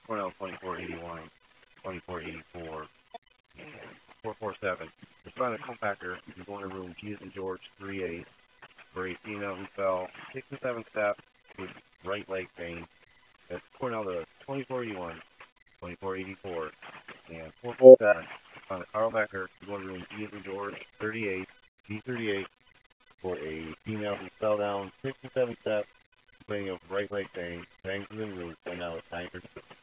Cornell 2481, 2484, 447. We found a compactor in going to room G as in George 38 for a female who fell 6 and 7 steps with right leg pain. That's Cornell to 2481, 2484, and 447. Found a Carl Becker in going to room G as in George 38, G38 for a female who fell down 6 and 7 steps complaining of right leg pain, bangs in the roof, and now it's 9:36.